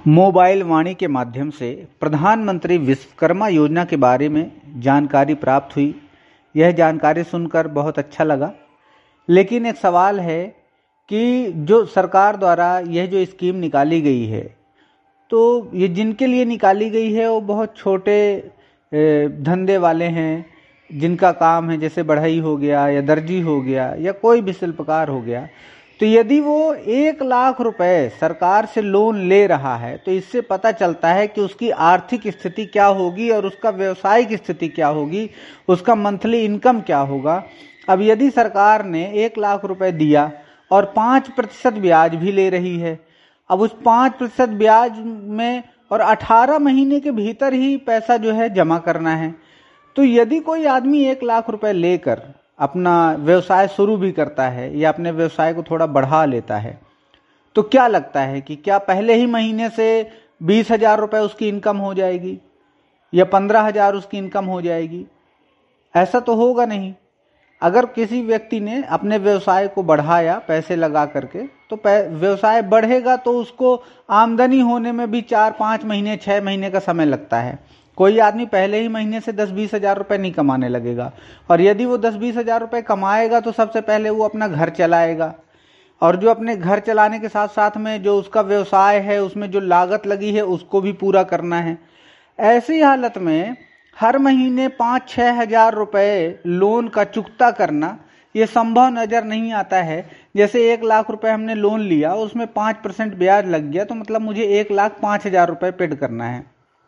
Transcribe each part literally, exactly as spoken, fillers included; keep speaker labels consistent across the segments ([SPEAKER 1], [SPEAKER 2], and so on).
[SPEAKER 1] Mobile वाणी के माध्यम से प्रधानमंत्री विश्वकर्मा योजना के बारे में जानकारी प्राप्त हुई। यह जानकारी सुनकर बहुत अच्छा लगा, लेकिन एक सवाल है कि जो सरकार द्वारा यह जो स्कीम निकाली गई है, तो ये जिनके लिए निकाली गई है वो बहुत छोटे धंधे वाले हैं, जिनका काम है जैसे बढ़ई हो गया या दर्जी हो गया या कोई भी शिल्पकार हो गया। तो यदि वो एक लाख रुपए सरकार से लोन ले रहा है तो इससे पता चलता है कि उसकी आर्थिक स्थिति क्या होगी और उसका व्यवसायिक स्थिति क्या होगी, उसका मंथली इनकम क्या होगा। अब यदि सरकार ने एक लाख रुपए दिया और पाँच प्रतिशत ब्याज भी ले रही है, अब उस पाँच प्रतिशत ब्याज में और अठारह महीने के भीतर ही पैसा जो है जमा करना है, तो यदि कोई आदमी एक लाख रुपए लेकर अपना व्यवसाय शुरू भी करता है या अपने व्यवसाय को थोड़ा बढ़ा लेता है, तो क्या लगता है कि क्या पहले ही महीने से बीस हजार रुपये उसकी इनकम हो जाएगी या पंद्रह हजार उसकी इनकम हो जाएगी? ऐसा तो होगा नहीं। अगर किसी व्यक्ति ने अपने व्यवसाय को बढ़ाया पैसे लगा करके, तो व्यवसाय बढ़ेगा तो उसको आमदनी होने में भी चार पाँच महीने छः महीने का समय लगता है। कोई आदमी पहले ही महीने से दस बीस हजार रुपये नहीं कमाने लगेगा, और यदि वो दस बीस हजार रुपये कमाएगा तो सबसे पहले वो अपना घर चलाएगा, और जो अपने घर चलाने के साथ साथ में जो उसका व्यवसाय है उसमें जो लागत लगी है उसको भी पूरा करना है। ऐसी हालत में हर महीने पाँच छः हजार रुपये लोन का चुकता करना ये संभव नज़र नहीं आता है। जैसे एक लाख रुपए हमने लोन लिया, उसमें पाँच परसेंट ब्याज लग गया, तो मतलब मुझे एक लाख पाँच हजार रुपये पेड करना है।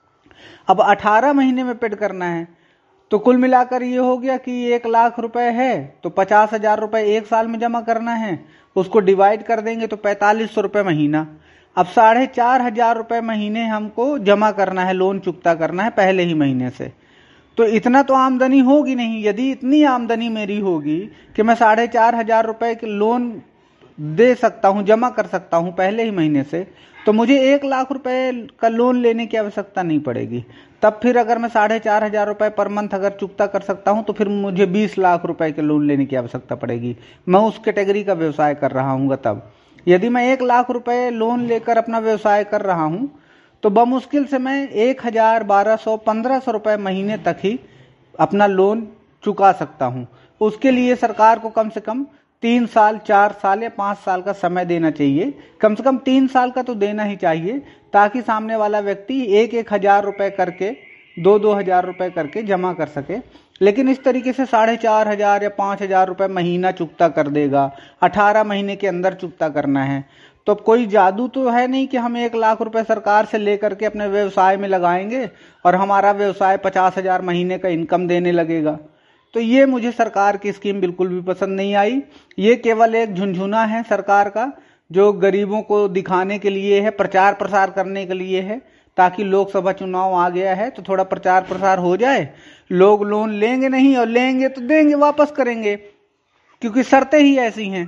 [SPEAKER 1] अब अठारह महीने में पेड करना है, तो कुल मिलाकर ये हो गया कि एक लाख रुपए है तो पचास हजार रुपये एक साल में जमा करना है। उसको डिवाइड कर देंगे तो पैंतालीस सौ रुपये महीना। अब साढ़े चार हजार रुपये महीने हमको जमा करना है, लोन चुकता करना है पहले ही महीने से। तो इतना तो आमदनी होगी नहीं। यदि इतनी आमदनी मेरी होगी कि मैं साढ़े चार हजार रुपये के लोन दे सकता हूँ, जमा कर सकता हूँ पहले ही महीने से, तो मुझे एक लाख रुपए का लोन लेने की आवश्यकता नहीं पड़ेगी। तब फिर अगर मैं साढ़े चार हजार रुपये पर मंथ अगर चुकता कर सकता हूँ तो फिर मुझे बीस लाख रुपए के लोन लेने की आवश्यकता पड़ेगी। मैं उस कैटेगरी का व्यवसाय कर रहा हूँ। तब यदि मैं एक लाख रुपए लोन लेकर अपना व्यवसाय कर रहा हूँ तो बमुश्किल से मैं एक हजार बारह सौ पंद्रह सौ रुपये महीने तक ही अपना लोन चुका सकता हूँ। उसके लिए सरकार को कम से कम तीन साल चार साल या पाँच साल का समय देना चाहिए। कम से कम तीन साल का तो देना ही चाहिए, ताकि सामने वाला व्यक्ति एक एक हजार रुपये करके दो दो हजार रुपये करके जमा कर सके। लेकिन इस तरीके से साढ़े चार हजार या पाँच हजार रुपये महीना चुकता कर देगा, अठारह महीने के अंदर चुकता करना है, तो कोई जादू तो है नहीं कि हम एक लाख रुपए सरकार से लेकर के अपने व्यवसाय में लगाएंगे और हमारा व्यवसाय पचास हजार महीने का इनकम देने लगेगा। तो ये मुझे सरकार की स्कीम बिल्कुल भी पसंद नहीं आई। ये केवल एक झुनझुना है सरकार का, जो गरीबों को दिखाने के लिए है, प्रचार प्रसार करने के लिए है, ताकि लोकसभा चुनाव आ गया है तो थोड़ा प्रचार प्रसार हो जाए। लोग लोन लेंगे नहीं, और लेंगे तो देंगे, वापस करेंगे, क्योंकि शर्तें ही ऐसी हैं।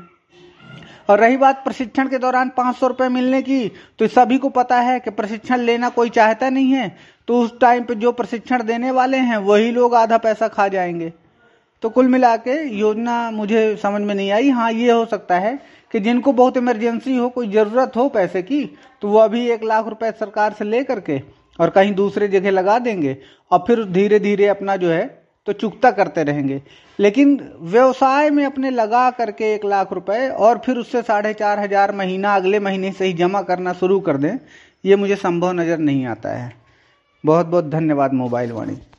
[SPEAKER 1] और रही बात प्रशिक्षण के दौरान पाँच सौ रुपये मिलने की, तो सभी को पता है कि प्रशिक्षण लेना कोई चाहता नहीं है, तो उस टाइम पे जो प्रशिक्षण देने वाले हैं वही लोग आधा पैसा खा जाएंगे। तो कुल मिला के योजना मुझे समझ में नहीं आई। हाँ, ये हो सकता है कि जिनको बहुत इमरजेंसी हो, कोई ज़रूरत हो पैसे की, तो वो अभी एक लाख रुपए सरकार से ले करके और कहीं दूसरे जगह लगा देंगे और फिर धीरे धीरे अपना जो है तो चुकता करते रहेंगे। लेकिन व्यवसाय में अपने लगा करके एक लाख रुपए और फिर उससे साढ़े चार हजार महीना अगले महीने से ही जमा करना शुरू कर दें, ये मुझे संभव नज़र नहीं आता है। बहुत बहुत धन्यवाद मोबाइल वाणी।